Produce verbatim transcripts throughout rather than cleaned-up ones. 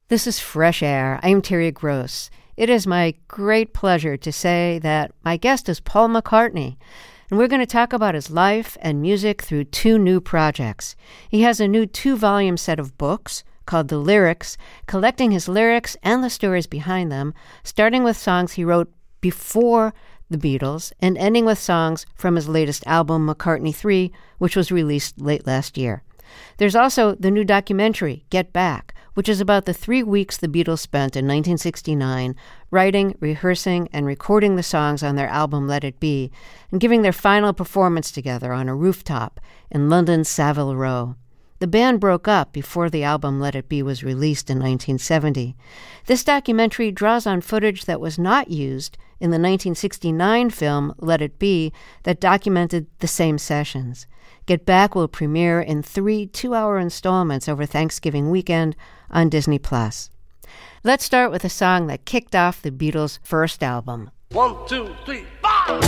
This is Fresh Air. I'm Terry Gross. It is my great pleasure to say that my guest is Paul McCartney, and we're going to talk about his life and music through two new projects. He has a new two-volume set of books called The Lyrics, collecting his lyrics and the stories behind them, starting with songs he wrote before the Beatles and ending with songs from his latest album, McCartney three, which was released late last year. There's also the new documentary, Get Back, which is about the three weeks the Beatles spent in nineteen sixty-nine writing, rehearsing, and recording the songs on their album Let It Be, and giving their final performance together on a rooftop in London's Savile Row. The band broke up before the album Let It Be was released in nineteen seventy. This documentary draws on footage that was not used in the nineteen sixty-nine film Let It Be that documented the same sessions. Get Back will premiere in three two-hour installments over Thanksgiving weekend on Disney Plus. Let's start with a song that kicked off the Beatles' first album. One, two, three, five!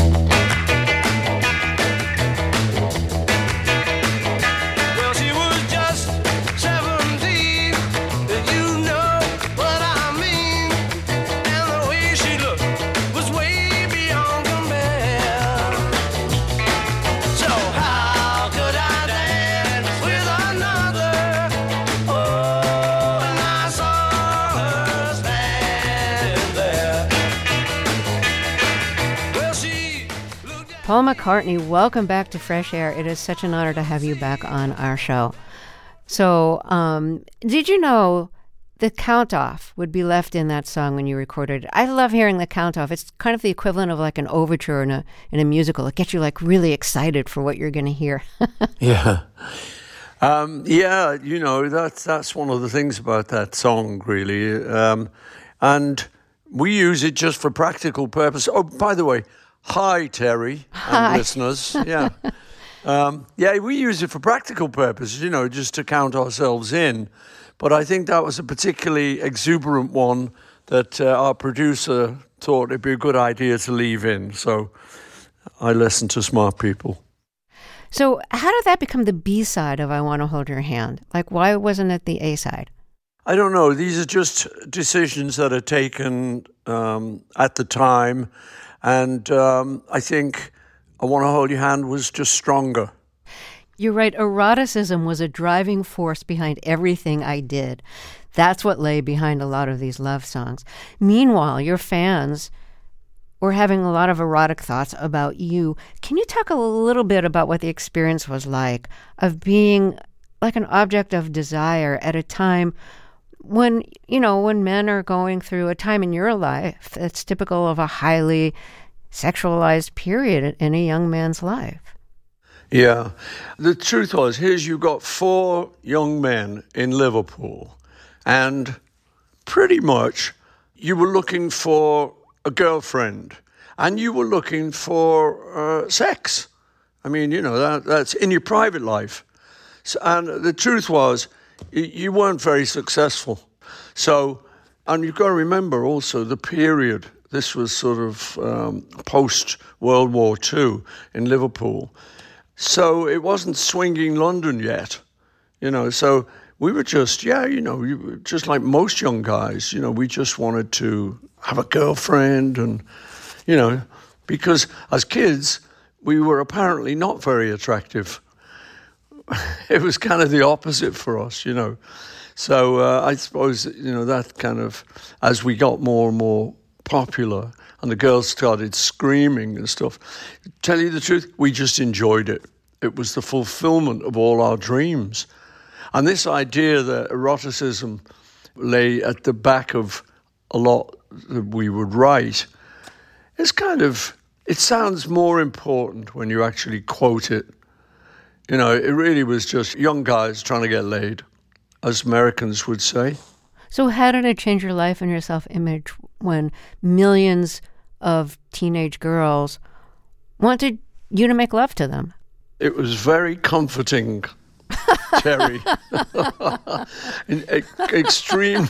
Well, she was just seventeen, you know what I mean. And the way she looked was way beyond compare. So how could I dance with another? Oh, and I saw her stand there. Well, she looked at Paul McCartney, welcome back to Fresh Air. It is such an honor to have you back on our show. So, um, did you know the count-off would be left in that song when you recorded it? I love hearing the count-off. It's kind of the equivalent of like an overture in a in a musical. It gets you like really excited for what you're going to hear. Yeah. Um, yeah, you know, that's, that's one of the things about that song, really. Um, and we use it just for practical purpose. Oh, by the way, hi, Terry Hi. and listeners. Yeah. Um, yeah, we use it for practical purposes, you know, just to count ourselves in. But I think that was a particularly exuberant one that uh, our producer thought it'd be a good idea to leave in. So I listen to smart people. So how did that become the B-side of I Want to Hold Your Hand? Like, why wasn't it the A-side? I don't know. These are just decisions that are taken um, at the time. And um, I think I Want to Hold Your Hand was just stronger. You're right. Eroticism was a driving force behind everything I did. That's what lay behind a lot of these love songs. Meanwhile, your fans were having a lot of erotic thoughts about you. Can you talk a little bit about what the experience was like of being like an object of desire at a time when, you know, when men are going through a time in your life that's typical of a highly sexualized period in a young man's life? Yeah. The truth was, here's you got four young men in Liverpool, and pretty much you were looking for a girlfriend, and you were looking for uh, sex. I mean, you know, that, that's in your private life. So, and the truth was, you, you weren't very successful. So, and you've got to remember also the period. This was sort of um, post-World War Two in Liverpool. So it wasn't swinging London yet, you know, so we were just, yeah, you know, just like most young guys, you know, we just wanted to have a girlfriend and, you know, because as kids, we were apparently not very attractive. It was kind of the opposite for us, you know. So uh, I suppose, you know, that kind of, as we got more and more popular and the girls started screaming and stuff, to tell you the truth, we just enjoyed it. It was the fulfillment of all our dreams. And this idea that eroticism lay at the back of a lot that we would write is kind of, it sounds more important when you actually quote it. You know, it really was just young guys trying to get laid, as Americans would say. So how did it change your life and your self-image when millions of teenage girls wanted you to make love to them? It was very comforting, Terry. In, e- extreme.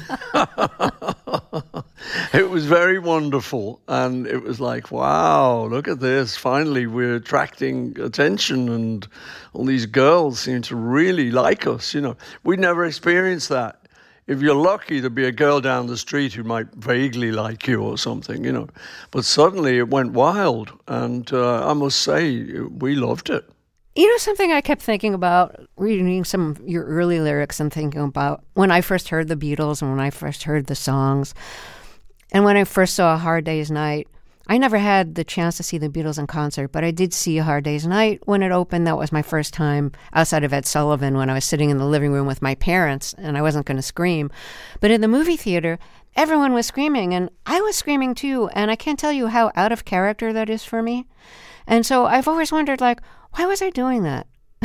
It was very wonderful. And it was like, wow, look at this. Finally, we're attracting attention and all these girls seem to really like us. You know, we never experienced that if you're lucky, there'd be a girl down the street who might vaguely like you or something, you know. But suddenly it went wild, and uh, I must say, we loved it. You know, something I kept thinking about, reading some of your early lyrics and thinking about when I first heard the Beatles and when I first heard the songs, and when I first saw A Hard Day's Night. I never had the chance to see the Beatles in concert, but I did see A Hard Day's Night when it opened. That was my first time outside of Ed Sullivan, when I was sitting in the living room with my parents and I wasn't going to scream. But in the movie theater, everyone was screaming and I was screaming too. And I can't tell you how out of character that is for me. And so I've always wondered, like, why was I doing that?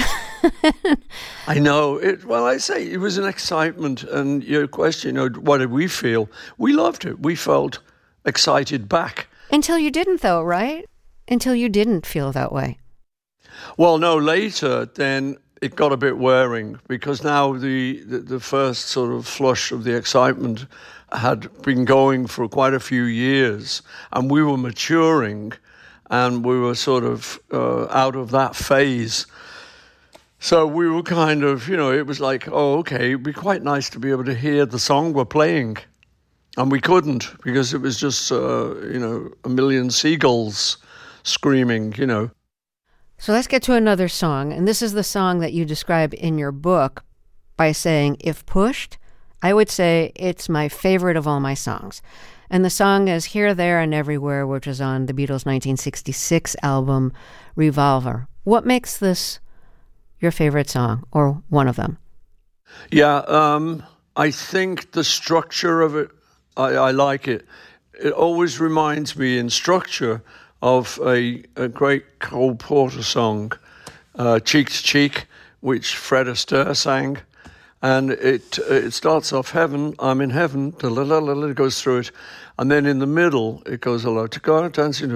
I know. It, well, I say it was an excitement. And your question, you know, what did we feel? We loved it. We felt excited back. Until you didn't, though, right? Until you didn't feel that way. Well, no, later, then it got a bit wearing, because now the, the, the first sort of flush of the excitement had been going for quite a few years, and we were maturing, and we were sort of uh, out of that phase. So we were kind of, you know, it was like, oh, okay, it'd be quite nice to be able to hear the song we're playing. And we couldn't, because it was just, uh, you know, a million seagulls screaming, you know. So let's get to another song. And this is the song that you describe in your book by saying, if pushed, I would say it's my favorite of all my songs. And the song is Here, There, and Everywhere, which is on the Beatles' nineteen sixty-six album, Revolver. What makes this your favorite song, or one of them? Yeah, um, I think the structure of it, I, I like it. It always reminds me in structure of a, a great Cole Porter song, uh, Cheek to Cheek, which Fred Astaire sang. And it it starts off heaven, I'm in heaven, it goes through it. And then in the middle, it goes a lot, dancing,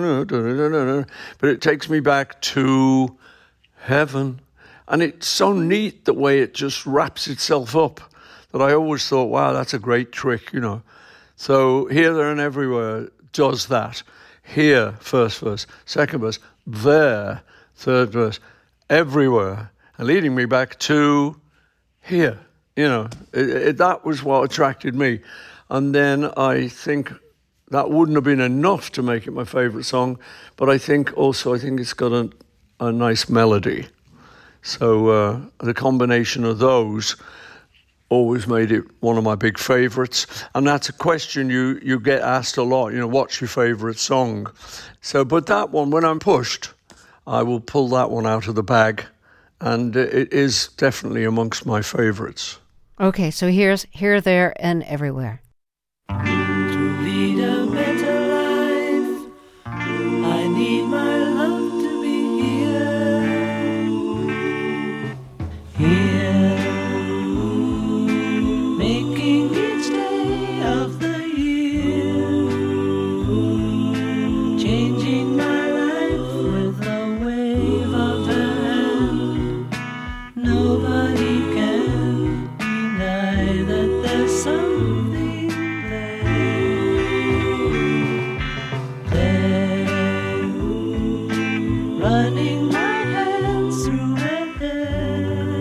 but it takes me back to heaven. And it's so neat the way it just wraps itself up, that I always thought, wow, that's a great trick, you know. So Here, There, and Everywhere does that. Here, first verse. Second verse. There, third verse. Everywhere. And leading me back to here. You know, it, it, that was what attracted me. And then I think that wouldn't have been enough to make it my favourite song, but I think also, I think it's got a, a nice melody. So uh, the combination of those always made it one of my big favourites. And that's a question you, you get asked a lot, you know, what's your favourite song? So, but that one, when I'm pushed, I will pull that one out of the bag. And it is definitely amongst my favourites. Okay, so here's Here, There, and Everywhere. To lead a better life, I need my love to be here. Here, making each day of the year, changing my life with a wave of her hand. Nobody can deny that there's something there, there, running my hands through her hair,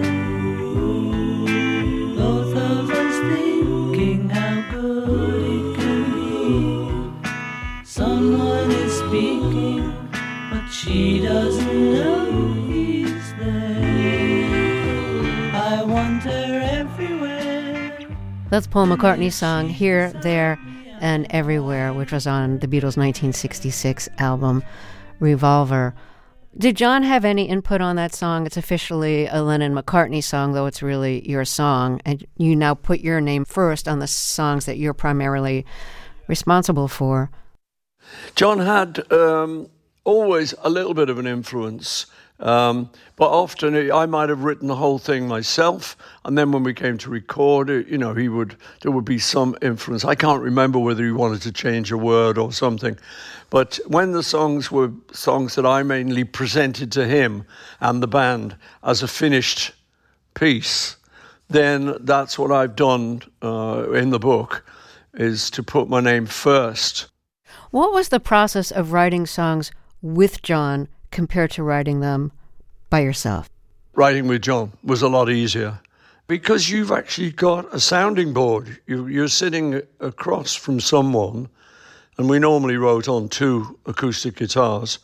both of us thinking how good it can be. Someone is speaking, but she doesn't know he's there. I want her everywhere. That's Paul McCartney's song, Here, There, and Everywhere, which was on the Beatles' nineteen sixty-six album, Revolver. Did John have any input on that song? It's officially a Lennon-McCartney song, though it's really your song, and you now put your name first on the songs that you're primarily responsible for. John had um, always a little bit of an influence, um, but often it, I might have written the whole thing myself, and then when we came to record it, you know, he would there would be some influence. I can't remember whether he wanted to change a word or something, but when the songs were songs that I mainly presented to him and the band as a finished piece, then that's what I've done uh, in the book, is to put my name first. What was the process of writing songs with John compared to writing them by yourself? Writing with John was a lot easier. Because you've actually got a sounding board. You, you're sitting across from someone, and we normally wrote on two acoustic guitars.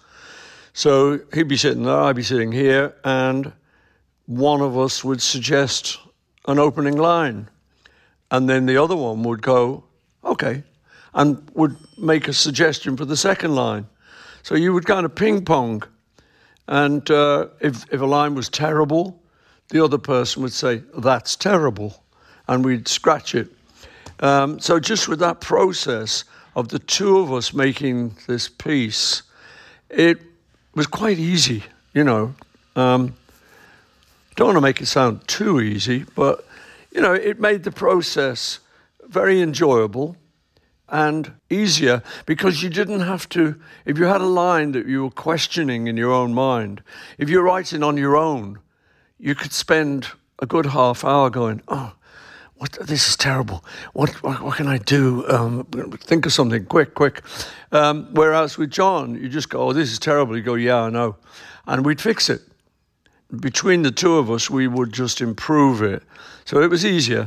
So he'd be sitting there, I'd be sitting here, and one of us would suggest an opening line. And then the other one would go, okay, and would make a suggestion for the second line. So you would kind of ping pong. And uh, if, if a line was terrible, the other person would say, that's terrible. And we'd scratch it. Um, so just with that process of the two of us making this piece, it was quite easy, you know. Um, don't want to make it sound too easy, but, you know, it made the process very enjoyable and easier because you didn't have to, if you had a line that you were questioning in your own mind, if you're writing on your own, you could spend a good half hour going, oh, what, this is terrible. What, what, what can I do? Um, think of something quick, quick. Um, whereas with John, you just go, oh, this is terrible. You go, yeah, I know. And we'd fix it. Between the two of us, we would just improve it. So it was easier.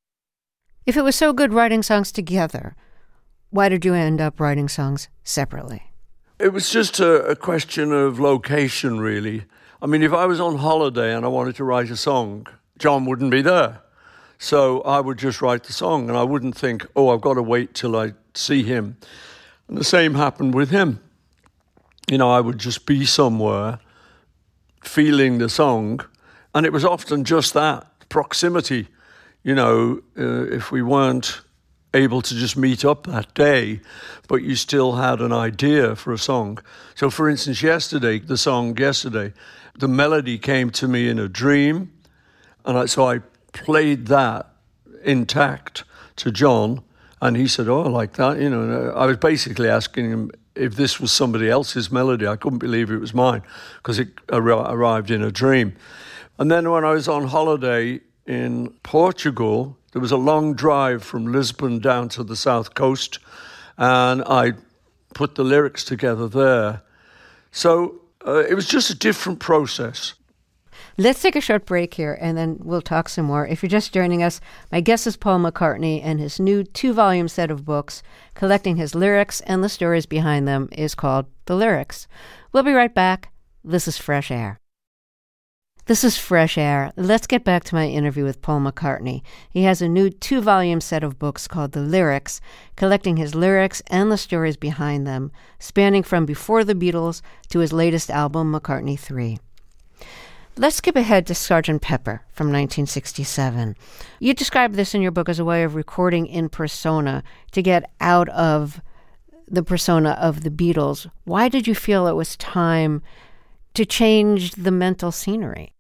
If it was so good writing songs together, why did you end up writing songs separately? It was just a, a question of location, really. I mean, if I was on holiday and I wanted to write a song, John wouldn't be there. So I would just write the song, and I wouldn't think, oh, I've got to wait till I see him. And the same happened with him. You know, I would just be somewhere feeling the song, and it was often just that, proximity. You know, uh, if we weren't able to just meet up that day, but you still had an idea for a song. So, for instance, yesterday, the song Yesterday, the melody came to me in a dream, and I, so I played that intact to John, and he said, oh, I like that. You know, I was basically asking him if this was somebody else's melody. I couldn't believe it was mine because it ar- arrived in a dream. And then when I was on holiday in Portugal, there was a long drive from Lisbon down to the south coast, and I put the lyrics together there. So uh, it was just a different process. Let's take a short break here, and then we'll talk some more. If you're just joining us, my guest is Paul McCartney, and his new two-volume set of books collecting his lyrics and the stories behind them is called The Lyrics. We'll be right back. This is Fresh Air. This is Fresh Air. Let's get back to my interview with Paul McCartney. He has a new two-volume set of books called The Lyrics, collecting his lyrics and the stories behind them, spanning from before the Beatles to his latest album, McCartney three. Let's skip ahead to Sergeant Pepper from nineteen sixty-seven. You describe this in your book as a way of recording in persona to get out of the persona of the Beatles. Why did you feel it was time to change the mental scenery?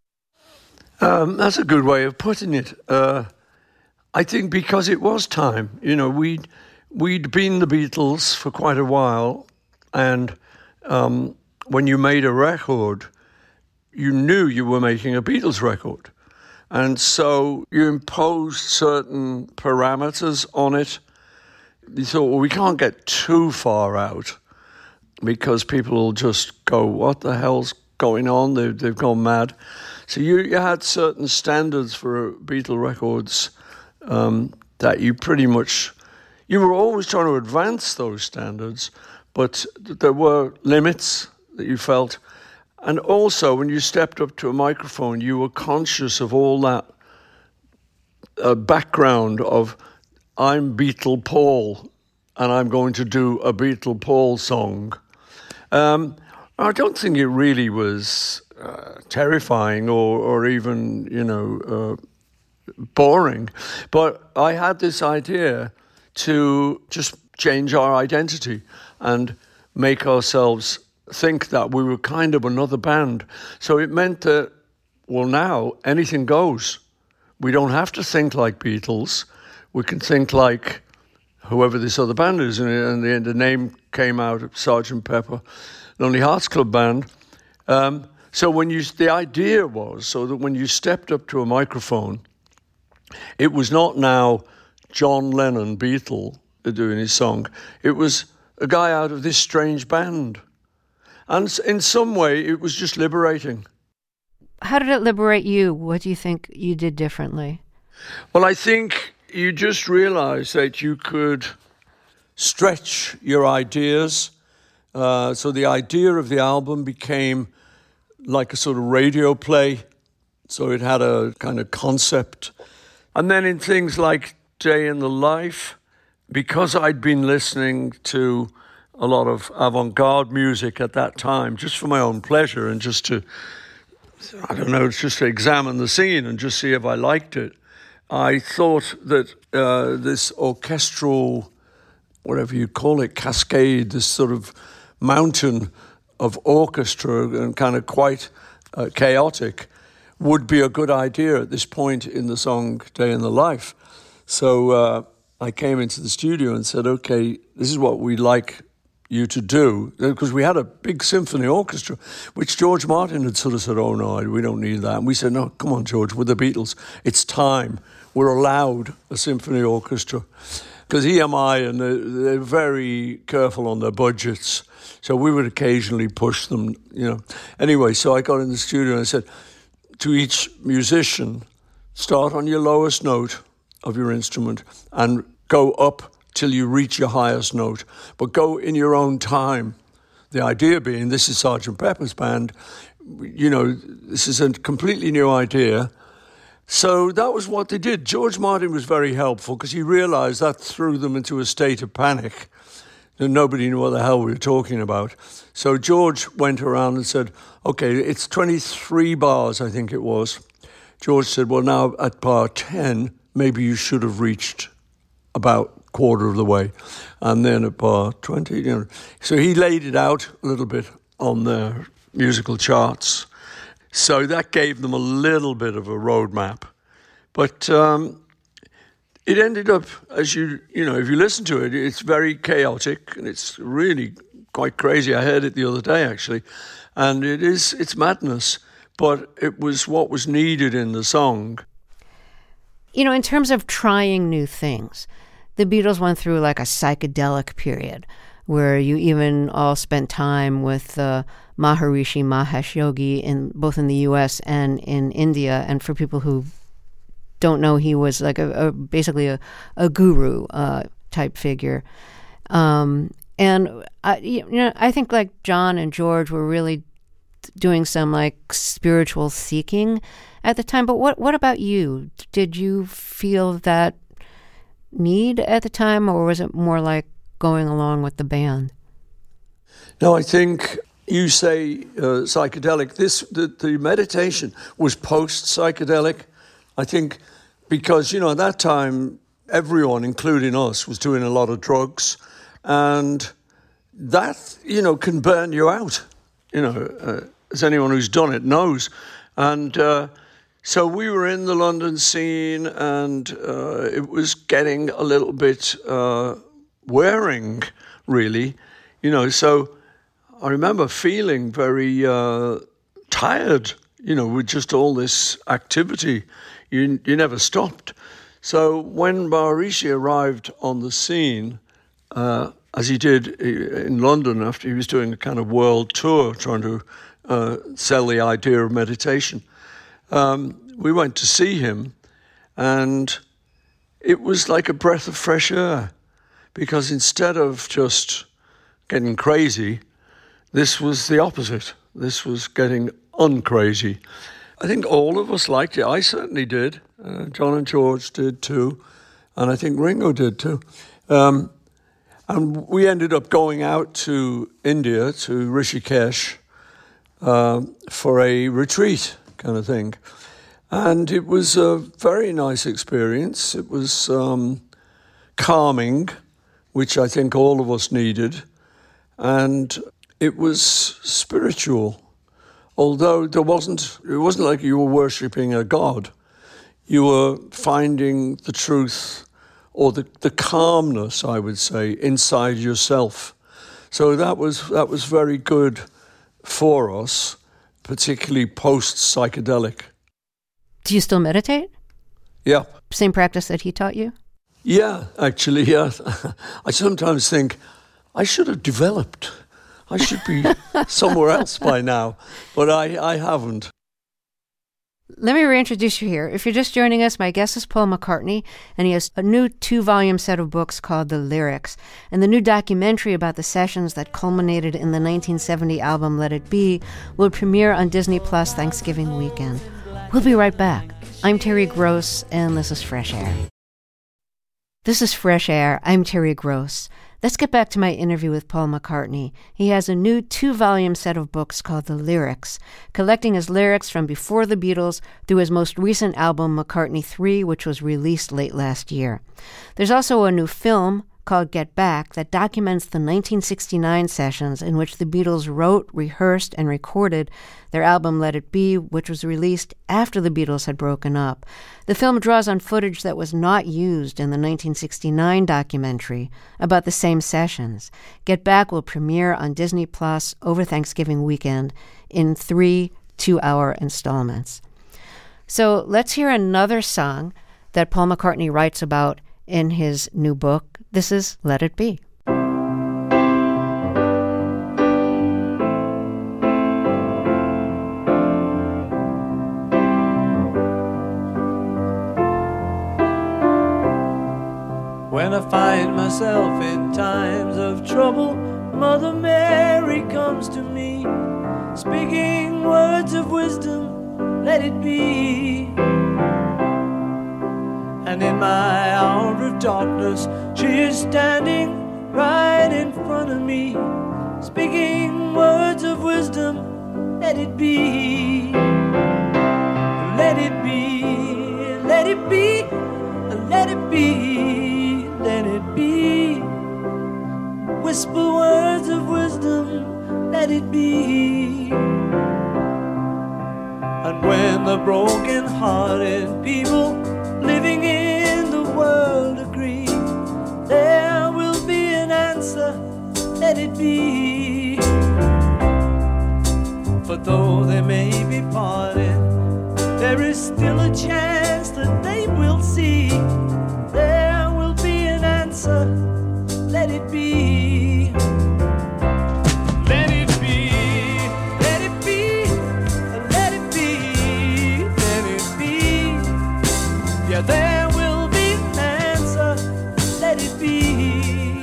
Um, that's a good way of putting it. Uh, I think because it was time. You know, we'd, we'd been the Beatles for quite a while, and um, when you made a record, you knew you were making a Beatles record. And so you imposed certain parameters on it. You thought, well, we can't get too far out because people will just go, what the hell's going on? They've, they've gone mad. So you, you had certain standards for Beatle records um, that you pretty much, you were always trying to advance those standards, but there were limits that you felt. And also, when you stepped up to a microphone, you were conscious of all that uh, background of, I'm Beatle Paul, and I'm going to do a Beatle Paul song. Um, I don't think it really was uh, terrifying or, or even, you know, uh, boring. But I had this idea to just change our identity and make ourselves think that we were kind of another band. So it meant that, well, now anything goes. We don't have to think like Beatles. We can think like whoever this other band is. And, and the, the name came out of Sergeant Pepper, Lonely Hearts Club Band. Um, so when you, the idea was so that when you stepped up to a microphone, it was not now John Lennon, Beatle, doing his song. It was a guy out of this strange band. And in some way, it was just liberating. How did it liberate you? What do you think you did differently? Well, I think you just realize that you could stretch your ideas. Uh, so the idea of the album became like a sort of radio play. So it had a kind of concept. And then in things like Day in the Life, because I'd been listening to a lot of avant-garde music at that time, just for my own pleasure and just to, I don't know, just to examine the scene and just see if I liked it, I thought that uh, this orchestral, whatever you call it, cascade, this sort of mountain of orchestra and kind of quite uh, chaotic, would be a good idea at this point in the song Day in the Life. So uh, I came into the studio and said, okay, this is what we'd like you to do, because we had a big symphony orchestra, which George Martin had sort of said, oh no, we don't need that. And we said, no, come on, George, we're the Beatles. It's time. We're allowed a symphony orchestra. Because E M I, and they're, they're very careful on their budgets, so we would occasionally push them, you know. Anyway, so I got in the studio and I said to each musician, start on your lowest note of your instrument and go up till you reach your highest note, but go in your own time. The idea being, this is Sergeant Pepper's Band, you know, this is a completely new idea. So that was what they did. George Martin was very helpful because he realized that threw them into a state of panic. And nobody knew what the hell we were talking about. So George went around and said, okay, it's twenty-three bars, I think it was. George said, well, now at bar ten, maybe you should have reached about quarter of the way. And then at bar twenty, you know. So he laid it out a little bit on the musical charts. So that gave them a little bit of a roadmap. But um, it ended up, as you, you know, if you listen to it, it's very chaotic and it's really quite crazy. I heard it the other day, actually. And it is, it's madness. But it was what was needed in the song. You know, in terms of trying new things, the Beatles went through like a psychedelic period where you even all spent time with uh, Maharishi Mahesh Yogi, in both in the U S and in India. And for people who don't know, he was like a, a basically a, a guru uh, type figure. Um, and I, you know, I think like John and George were really doing some like spiritual seeking at the time. But what what about you? Did you feel that need at the time, or was it more like going along with the band? No, I think you say uh, psychedelic. This the, the meditation was post-psychedelic, I think, because, you know, at that time, everyone, including us, was doing a lot of drugs, and that, you know, can burn you out, you know, uh, as anyone who's done it knows. And uh, so we were in the London scene, and uh, it was getting a little bit uh, wearing, really, you know, so I remember feeling very uh, tired, you know, with just all this activity. You you never stopped. So when Maharishi arrived on the scene, uh, as he did in London after he was doing a kind of world tour, trying to uh, sell the idea of meditation, um, we went to see him, and it was like a breath of fresh air, because instead of just getting crazy, this was the opposite. This was getting uncrazy. I think all of us liked it. I certainly did. Uh, John and George did too. And I think Ringo did too. Um, and we ended up going out to India, to Rishikesh, uh, for a retreat kind of thing. And it was a very nice experience. It was um, calming, which I think all of us needed. And it was spiritual, although there wasn't, it wasn't like you were worshipping a god. You were finding the truth, or the, the calmness, I would say, inside yourself. So that was that was very good for us, particularly post-psychedelic. Do you still meditate? Yeah. Same practice that he taught you? Yeah, actually, yeah. I sometimes think I should have developed. I should be somewhere else by now, but I, I haven't. Let me reintroduce you here. If you're just joining us, my guest is Paul McCartney, and he has a new two-volume set of books called The Lyrics. And the new documentary about the sessions that culminated in the nineteen seventy album Let It Be will premiere on Disney Plus Thanksgiving weekend. We'll be right back. I'm Terry Gross, and this is Fresh Air. This is Fresh Air. I'm Terry Gross. Let's get back to my interview with Paul McCartney. He has a new two-volume set of books called The Lyrics, collecting his lyrics from before the Beatles through his most recent album, McCartney three, which was released late last year. There's also a new film called Get Back that documents the nineteen sixty-nine sessions in which the Beatles wrote, rehearsed, and recorded their album Let It Be, which was released after the Beatles had broken up. The film draws on footage that was not used in the nineteen sixty-nine documentary about the same sessions. Get Back will premiere on Disney Plus over Thanksgiving weekend in three two-hour installments. So let's hear another song that Paul McCartney writes about in his new book. This is Let It Be. When I find myself in times of trouble, Mother Mary comes to me, speaking words of wisdom, let it be. And in my hour of darkness, she is standing right in front of me, speaking words of wisdom, let it be. Let it be, let it be, let it be, let it be. Whisper words of wisdom, let it be. And when the broken-hearted people living in the world agree, there will be an answer, let it be. For though they may be parted, there is still a chance that they will see. There will be an answer, let it be. Let it be, let it be, let it be, let it be. Yeah, there will be an answer, let it be.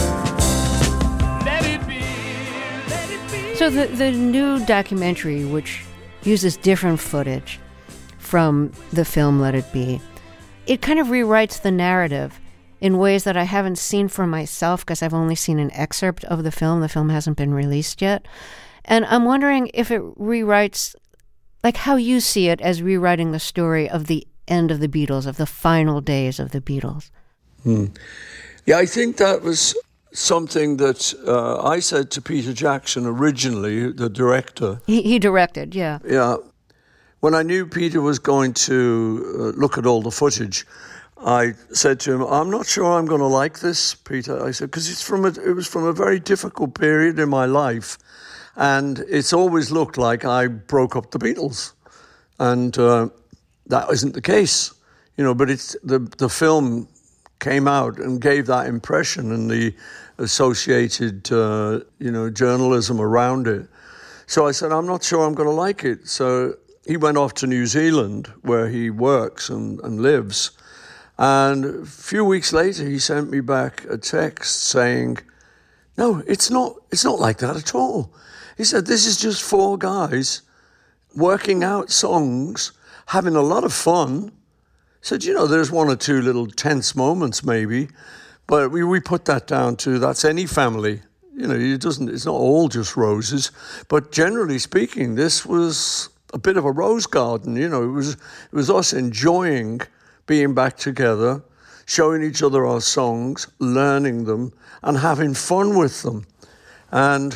Let it be, let it be. So the, the new documentary, which uses different footage from the film Let It Be, it kind of rewrites the narrative in ways that I haven't seen for myself because I've only seen an excerpt of the film. The film hasn't been released yet. And I'm wondering if it rewrites, like how you see it as rewriting the story of the end of the Beatles, of the final days of the Beatles. Hmm. Yeah, I think that was something that uh, I said to Peter Jackson originally, the director. He, he directed, yeah. Yeah. When I knew Peter was going to uh, look at all the footage, I said to him, I'm not sure I'm going to like this, Peter. I said, because it's from a, it was from a very difficult period in my life, and it's always looked like I broke up the Beatles. And uh, that isn't the case, you know, but it's the, the film came out and gave that impression and the associated, uh, you know, journalism around it. So I said, I'm not sure I'm going to like it. So he went off to New Zealand, where he works and, and lives. And a few weeks later, he sent me back a text saying, no, it's not, it's not like that at all. He said, this is just four guys working out songs, having a lot of fun. He said, you know, there's one or two little tense moments maybe, but we, we put that down to that's any family. You know, it doesn't, it's not all just roses. But generally speaking, this was a bit of a rose garden. You know, it was it was us enjoying being back together, showing each other our songs, learning them, and having fun with them. And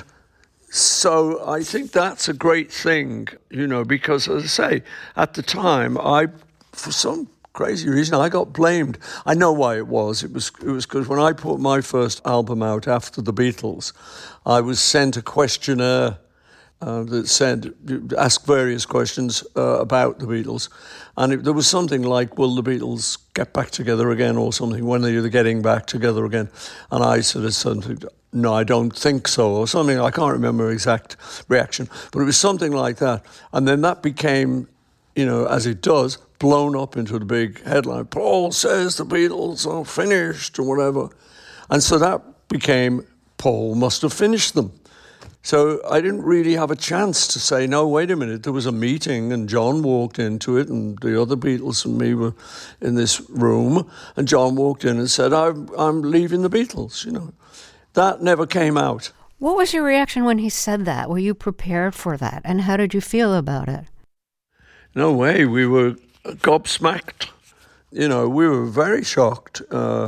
so I think that's a great thing, you know, because, as I say, at the time, I, for some crazy reason, I got blamed. I know why it was. It was it was because when I put my first album out after the Beatles, I was sent a questionnaire Uh, that said, ask various questions uh, about the Beatles. And it, there was something like, will the Beatles get back together again or something? When are they getting back together again? And I sort of said, no, I don't think so, or something. I can't remember exact reaction, but it was something like that. And then that became you know, as it does, blown up into the big headline. Paul says the Beatles are finished or whatever. And so that became, Paul must have finished them. So I didn't really have a chance to say, no, wait a minute, there was a meeting and John walked into it and the other Beatles and me were in this room and John walked in and said, I'm, I'm leaving the Beatles, you know. That never came out. What was your reaction when he said that? Were you prepared for that? And how did you feel about it? No way. We were gobsmacked. You know, we were very shocked. Uh,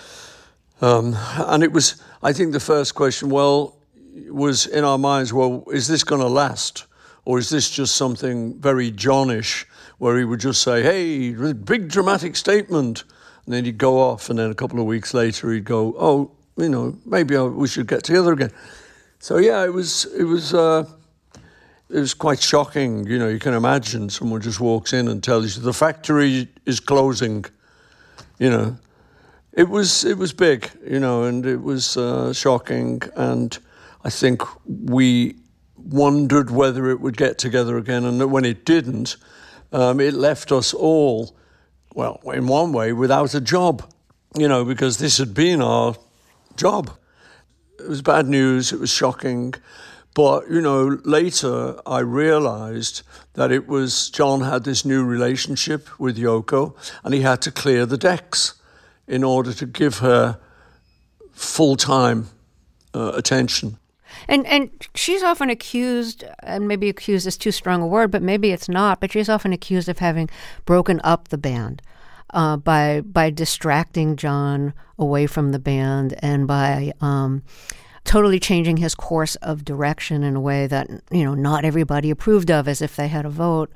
um, and it was, I think the first question, well, was in our minds, well, is this going to last? Or is this just something very Johnish where he would just say, hey, big dramatic statement. And then he'd go off. And then a couple of weeks later, he'd go, oh, you know, maybe we should get together again. So, yeah, it was, it was, uh, it was quite shocking. You know, you can imagine someone just walks in and tells you the factory is closing, you know. It was, it was big, you know, and it was uh, shocking. And I think we wondered whether it would get together again. And when it didn't, um, it left us all, well, in one way, without a job, you know, because this had been our job. It was bad news, it was shocking. But, you know, later I realized that it was, John had this new relationship with Yoko and he had to clear the decks in order to give her full-time uh, attention. And and she's often accused, and maybe accused is too strong a word, but maybe it's not, but she's often accused of having broken up the band uh, by by distracting John away from the band and by um, totally changing his course of direction in a way that, you know, not everybody approved of, as if they had a vote.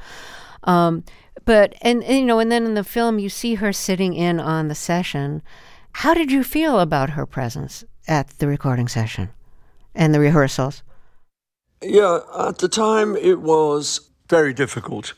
Um, but, and, and, you know, and then in the film you see her sitting in on the session. How did you feel about her presence at the recording session and the rehearsals? Yeah, at the time it was very difficult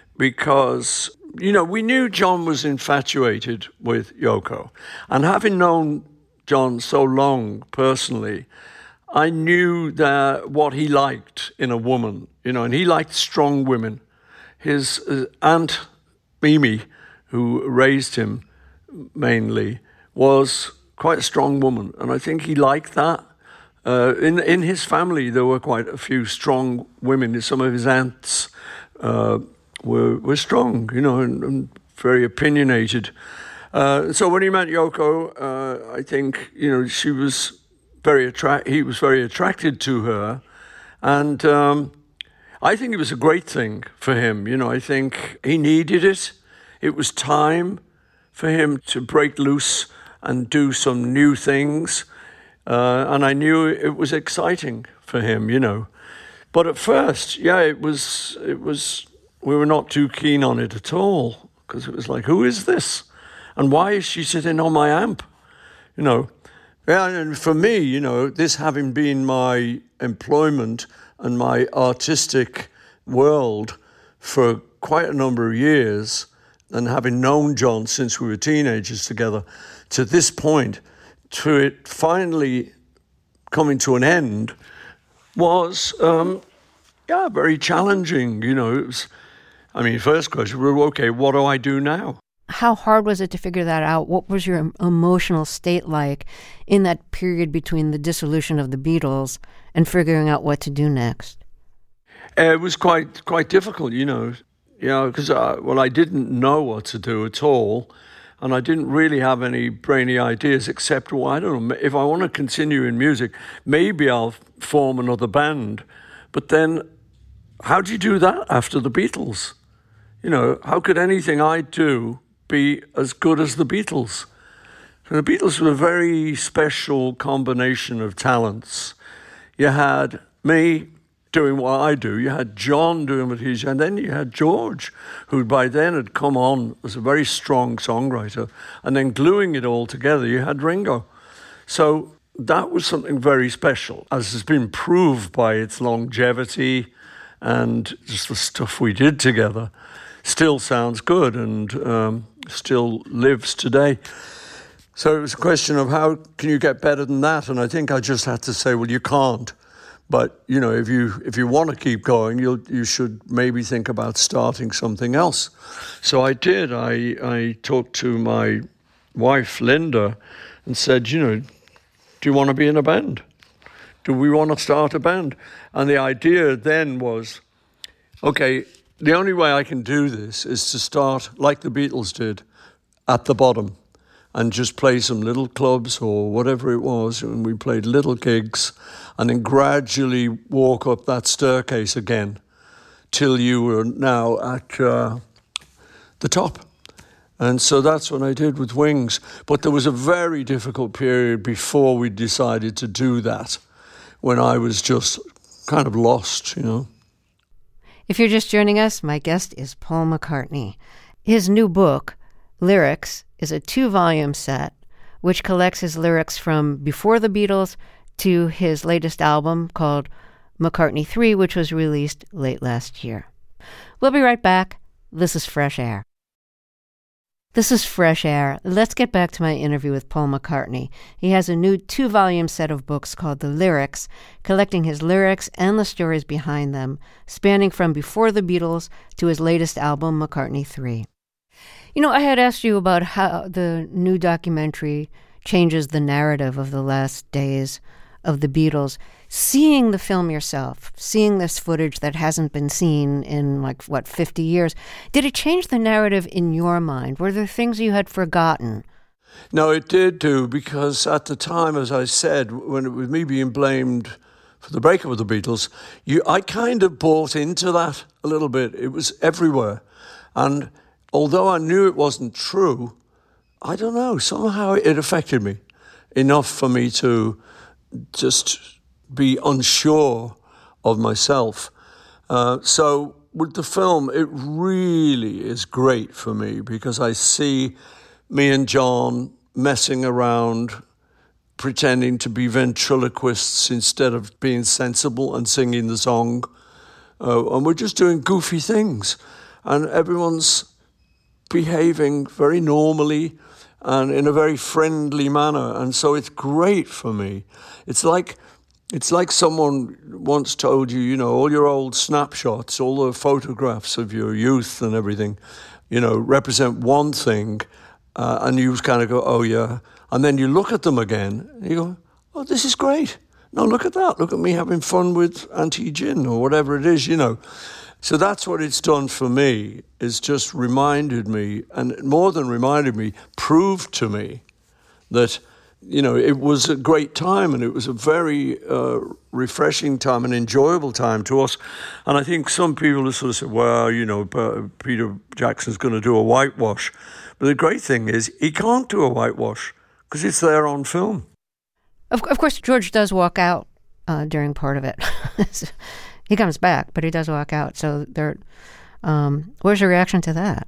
because, you know, we knew John was infatuated with Yoko. And having known John so long personally, I knew that what he liked in a woman, you know, and he liked strong women. His uh, aunt Mimi, who raised him mainly, was quite a strong woman. And I think he liked that. Uh, in in his family, there were quite a few strong women. Some of his aunts uh, were were strong, you know, and, and very opinionated. Uh, so when he met Yoko, uh, I think, you know, she was very attract. He was very attracted to her, and um, I think it was a great thing for him. You know, I think he needed it. It was time for him to break loose and do some new things. Uh, and I knew it was exciting for him, you know. But at first, yeah, it was, it was, we were not too keen on it at all, because it was like, who is this? And why is she sitting on my amp? You know, yeah, and for me, you know, this having been my employment and my artistic world for quite a number of years, and having known John since we were teenagers together, to this point, to it finally coming to an end was, um, yeah, very challenging. You know, it was, I mean, first question, well, okay, what do I do now? How hard was it to figure that out? What was your emotional state like in that period between the dissolution of the Beatles and figuring out what to do next? Uh, it was quite quite difficult, you know, you know, because, uh, well, I didn't know what to do at all. And I didn't really have any brainy ideas except, well, I don't know, if I want to continue in music, maybe I'll form another band. But then, how do you do that after the Beatles? You know, how could anything I do be as good as the Beatles? So the Beatles were a very special combination of talents. You had me doing what I do, you had John doing what he's, and then you had George, who by then had come on as a very strong songwriter, and then gluing it all together, you had Ringo. So that was something very special, as has been proved by its longevity and just the stuff we did together. Still sounds good and um, still lives today. So it was a question of how can you get better than that? And I think I just had to say, well, you can't. But, you know, if you if you want to keep going, you'll you should maybe think about starting something else. So I did. I I talked to my wife, Linda, and said, you know, do you want to be in a band? Do we want to start a band? And the idea then was, okay, the only way I can do this is to start like the Beatles did, at the bottom, and just play some little clubs or whatever it was, and we played little gigs, and then gradually walk up that staircase again till you were now at uh, the top. And so that's what I did with Wings. But there was a very difficult period before we decided to do that, when I was just kind of lost, you know. If you're just joining us, my guest is Paul McCartney. His new book, Lyrics, is a two-volume set which collects his lyrics from before the Beatles to his latest album called McCartney three, which was released late last year. We'll be right back. This is Fresh Air. This is Fresh Air. Let's get back to my interview with Paul McCartney. He has a new two-volume set of books called The Lyrics, collecting his lyrics and the stories behind them, spanning from before the Beatles to his latest album, McCartney three. You know, I had asked you about how the new documentary changes the narrative of the last days of the Beatles. Seeing the film yourself, seeing this footage that hasn't been seen in, like, what, fifty years, did it change the narrative in your mind? Were there things you had forgotten? No, it did do, because at the time, as I said, when it was me being blamed for the breakup of the Beatles, you, I kind of bought into that a little bit. It was everywhere. And although I knew it wasn't true, I don't know, somehow it affected me enough for me to just be unsure of myself. Uh, so with the film, it really is great for me, because I see me and John messing around, pretending to be ventriloquists instead of being sensible and singing the song. Uh, and we're just doing goofy things. And everyone's behaving very normally and in a very friendly manner. And so it's great for me. It's like It's like someone once told you, you know, all your old snapshots, all the photographs of your youth and everything, you know, represent one thing, uh, and you kind of go, oh, yeah. And then you look at them again, and you go, oh, this is great. No, look at that. Look at me having fun with Auntie Gin or whatever it is, you know. So that's what it's done for me, is just reminded me, and more than reminded me, proved to me that, you know, it was a great time, and it was a very uh, refreshing time, an enjoyable time to us. And I think some people have sort of said, well, you know, Peter Jackson's going to do a whitewash. But the great thing is he can't do a whitewash because it's there on film. Of, of course, George does walk out uh, during part of it. He comes back, but he does walk out. So there, um, where's your reaction to that?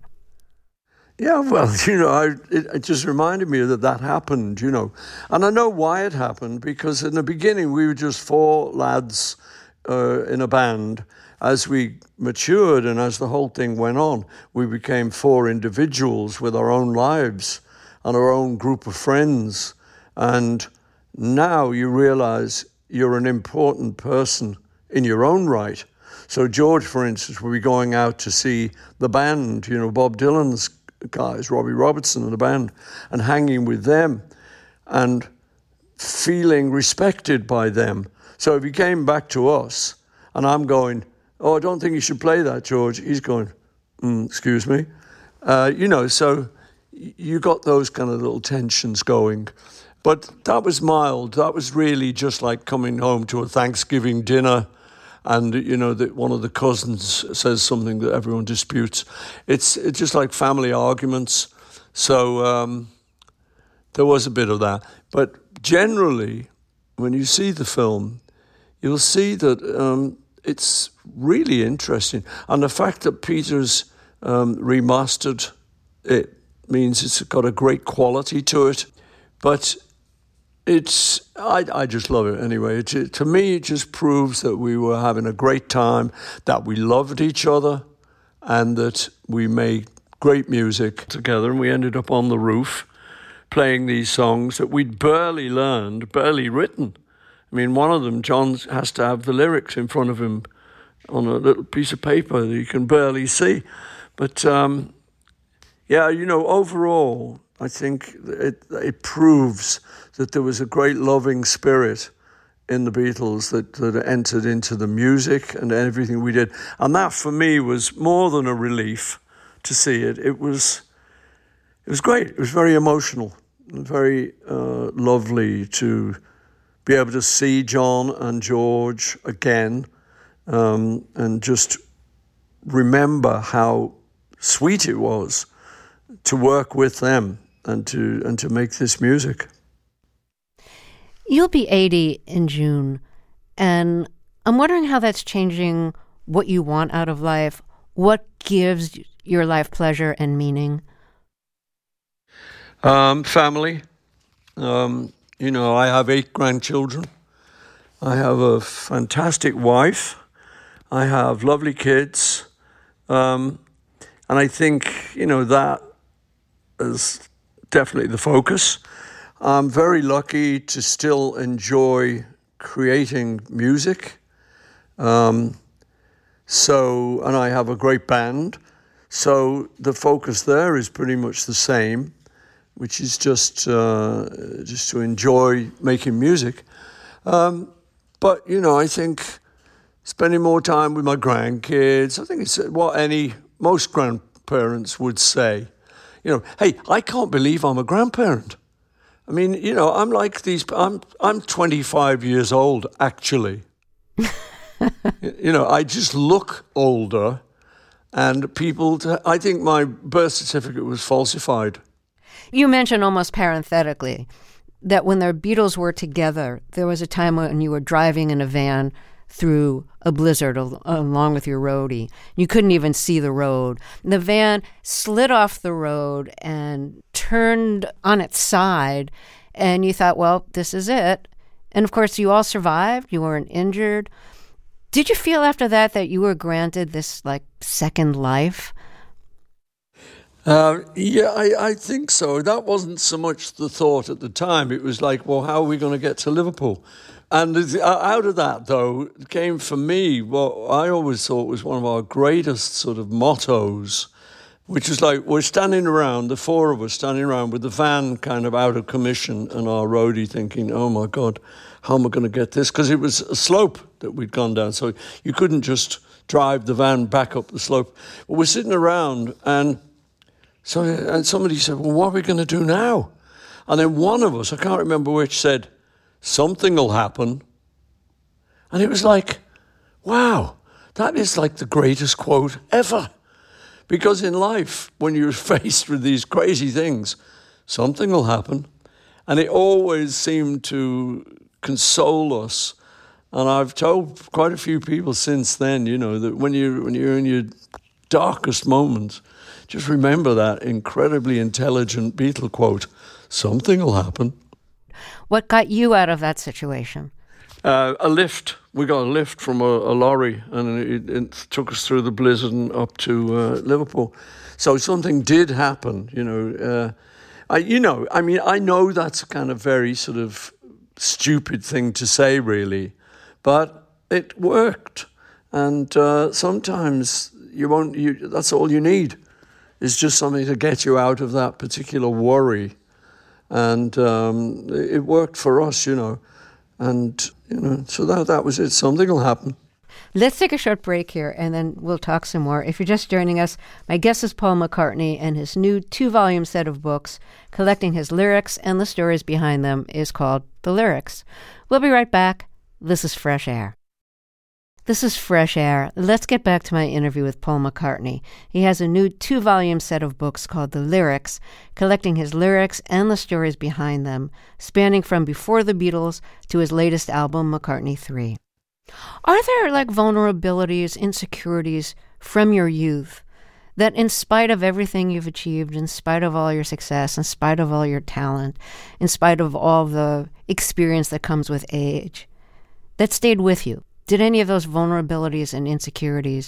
Yeah, well, you know, I, it, it just reminded me that that happened, you know. And I know why it happened, because in the beginning we were just four lads uh, in a band. As we matured and as the whole thing went on, we became four individuals with our own lives and our own group of friends. And now you realize you're an important person in your own right. So George, for instance, will be going out to see the band, you know, Bob Dylan's guys, Robbie Robertson and the band, and hanging with them and feeling respected by them. So if he came back to us and I'm going, oh, I don't think you should play that, George, he's going, mm, excuse me. Uh, you know, so you got those kind of little tensions going. But that was mild. That was really just like coming home to a Thanksgiving dinner, and, you know, that one of the cousins says something that everyone disputes. It's it's just like family arguments. So um, there was a bit of that. But generally, when you see the film, you'll see that um, it's really interesting. And the fact that Peter's um, remastered it means it's got a great quality to it. But It's, I, I just love it anyway. It, it, to me, it just proves that we were having a great time, that we loved each other, and that we made great music together. And we ended up on the roof playing these songs that we'd barely learned, barely written. I I mean, one of them, John has to have the lyrics in front of him on a little piece of paper that you can barely see. But, um, yeah, you know, overall, I think it, it proves that there was a great loving spirit in the Beatles that, that entered into the music and everything we did. And that, for me, was more than a relief to see it. It was, it was great. It was very emotional and very uh, lovely to be able to see John and George again, um, and just remember how sweet it was to work with them and to and to make this music. You'll be eighty in June, and I'm wondering how that's changing what you want out of life. What gives your life pleasure and meaning? Um, family. Um, you know, I have eight grandchildren. I have a fantastic wife. I have lovely kids. Um, and I think, you know, that is definitely the focus. I'm very lucky to still enjoy creating music. Um, so, and I have a great band. So the focus there is pretty much the same, which is just uh, just to enjoy making music. Um, but, you know, I think spending more time with my grandkids, I think it's what any, most grandparents would say. You know, hey, I can't believe I'm a grandparent. I mean, you know, I'm like these, I'm I'm twenty-five years old, actually. You know, I just look older, and people, t- I think my birth certificate was falsified. You mentioned almost parenthetically that when the Beatles were together, there was a time when you were driving in a van through a blizzard al- along with your roadie. You couldn't even see the road. The van slid off the road and turned on its side, and you thought, well, this is it. And of course, you all survived. You weren't injured. Did you feel after that that you were granted this, like, second life? Uh, yeah, I, I think so. That wasn't so much the thought at the time. It was like, well, how are we going to get to Liverpool? And out of that, though, came for me what I always thought was one of our greatest sort of mottos, which was like, we're standing around, the four of us standing around with the van kind of out of commission and our roadie thinking, oh my God, how am I going to get this? Because it was a slope that we'd gone down, so you couldn't just drive the van back up the slope. But we're sitting around, and so and somebody said, well, what are we going to do now? And then one of us, I can't remember which, said, something will happen. And it was like, wow, that is like the greatest quote ever. Because in life, when you're faced with these crazy things, something will happen. And it always seemed to console us. And I've told quite a few people since then, you know, that when you're, when you're in your darkest moments, just remember that incredibly intelligent Beatle quote, something will happen. What got you out of that situation? Uh, a lift. We got a lift from a, a lorry, and it, it took us through the blizzard and up to uh, Liverpool. So something did happen, you know. Uh, I, you know, I mean, I know that's a kind of very sort of stupid thing to say, really, but it worked. And uh, sometimes you won't. You, that's all you need. Is just something to get you out of that particular worry. And um, it worked for us, you know. And, you know, so that that was it. Something will happen. Let's take a short break here, and then we'll talk some more. If you're just joining us, my guest is Paul McCartney, and his new two-volume set of books, collecting his lyrics and the stories behind them, is called The Lyrics. We'll be right back. This is Fresh Air. This is Fresh Air. Let's get back to my interview with Paul McCartney. He has a new two-volume set of books called The Lyrics, collecting his lyrics and the stories behind them, spanning from before the Beatles to his latest album, McCartney three. Are there, like, vulnerabilities, insecurities from your youth that in spite of everything you've achieved, in spite of all your success, in spite of all your talent, in spite of all the experience that comes with age, that stayed with you? Did any of those vulnerabilities and insecurities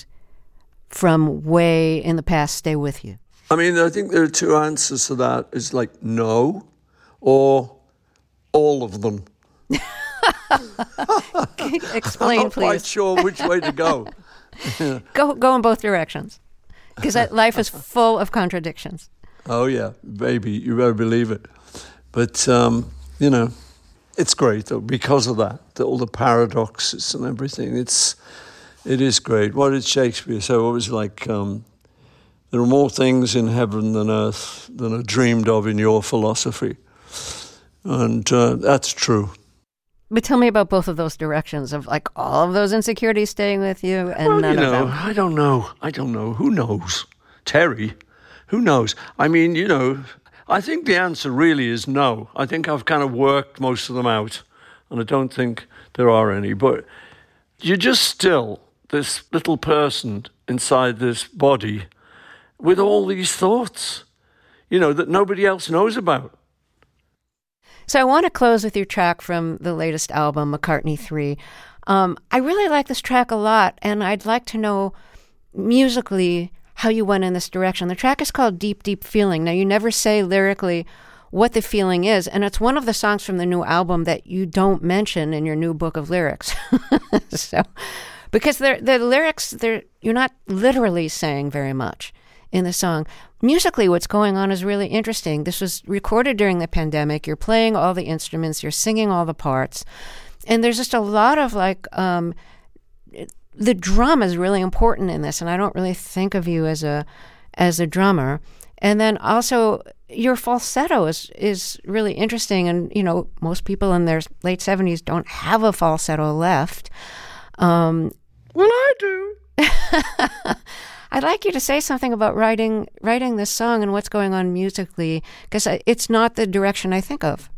from way in the past stay with you? I mean, I think there are two answers to that. It's like no, or all of them. Explain, I'm not quite please. sure which way to go. Go go in both directions, because life is full of contradictions. Oh, yeah, baby, you better believe it. But, um, you know, it's great, though, because of that, the, all the paradoxes and everything. It's, it is great. What did Shakespeare say? It was like, um, there are more things in heaven than earth than are dreamed of in your philosophy. And uh, that's true. But tell me about both of those directions of like all of those insecurities staying with you and Well, none you know, of them. I don't know. I don't know. Who knows? Terry, who knows? I mean, you know, I think the answer really is no. I think I've kind of worked most of them out, and I don't think there are any. But you're just still this little person inside this body with all these thoughts, you know, that nobody else knows about. So I want to close with your track from the latest album, McCartney three. Um, I really like this track a lot, and I'd like to know musically how you went in this direction. The track is called Deep, Deep Feeling. Now, you never say lyrically what the feeling is, and it's one of the songs from the new album that you don't mention in your new book of lyrics. So, because they're, the lyrics, they're, you're not literally saying very much in the song. Musically, what's going on is really interesting. This was recorded during the pandemic. You're playing all the instruments, you're singing all the parts, and there's just a lot of like, um, the drum is really important in this, and I don't really think of you as a as a drummer. And then also your falsetto is is really interesting, and you know, most people in their late seventies don't have a falsetto left. Um, Well, I do. I'd like you to say something about writing writing this song and what's going on musically, because it's not the direction I think of.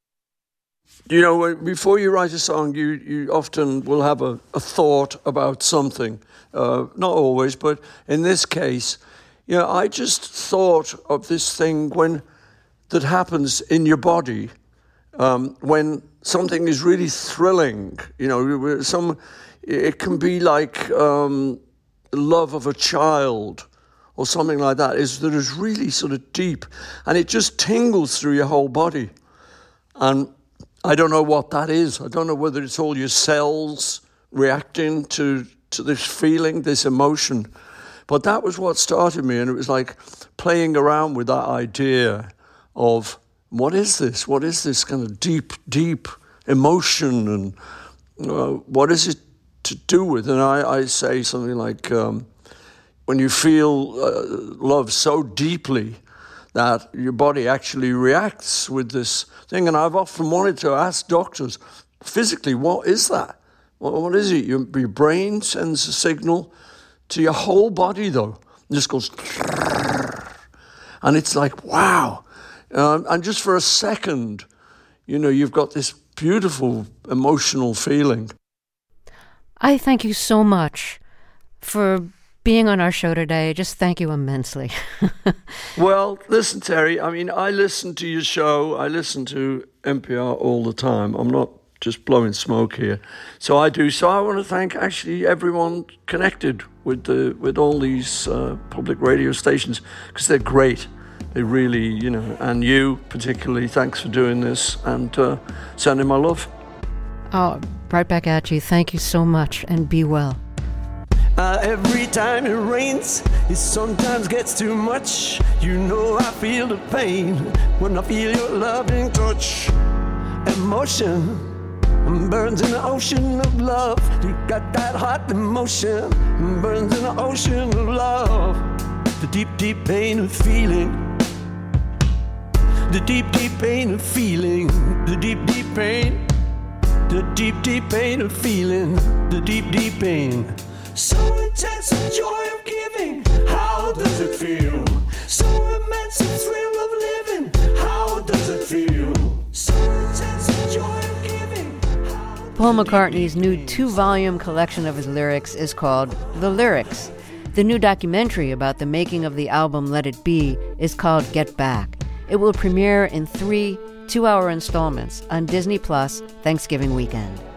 You know, when- before you write a song, you, you often will have a, a thought about something. Uh, not always, but in this case, you know, I just thought of this thing when that happens in your body um, when something is really thrilling. You know, some it can be like um, love of a child or something like that. Is that is really sort of deep, and it just tingles through your whole body, and I don't know what that is. I don't know whether it's all your cells reacting to, to this feeling, this emotion. But that was what started me, and it was like playing around with that idea of what is this? What is this kind of deep, deep emotion, and uh, what is it to do with? And I, I say something like, um, when you feel uh, love so deeply that your body actually reacts with this thing. And I've often wanted to ask doctors, physically, what is that? What, what is it? Your, your brain sends a signal to your whole body, though. It just goes, and it's like, wow. Um, and just for a second, you know, you've got this beautiful emotional feeling. I thank you so much for being on our show today. Just thank you immensely. Well, listen, Terry, I mean, I listen to your show. I listen to N P R all the time. I'm not just blowing smoke here. So I do. So I want to thank actually everyone connected with the with all these uh, public radio stations, because they're great. They really, you know, and you particularly, thanks for doing this and uh, sending my love. Oh, right back at you. Thank you so much, and be well. Uh, every time it rains, it sometimes gets too much. You know I feel the pain when I feel your loving touch. Emotion burns in the ocean of love. You got that hot emotion, burns in the ocean of love. The deep, deep pain of feeling. The deep, deep pain of feeling. The deep, deep pain. The deep, deep pain of feeling. The deep, deep pain. So intense the joy of giving. How does it feel? So immense the thrill of living. How does it feel? So intense the joy of giving. Paul McCartney's new two-volume collection of his lyrics is called The Lyrics. The new documentary about the making of the album Let It Be is called Get Back. It will premiere in three two-hour installments on Disney Plus Thanksgiving weekend.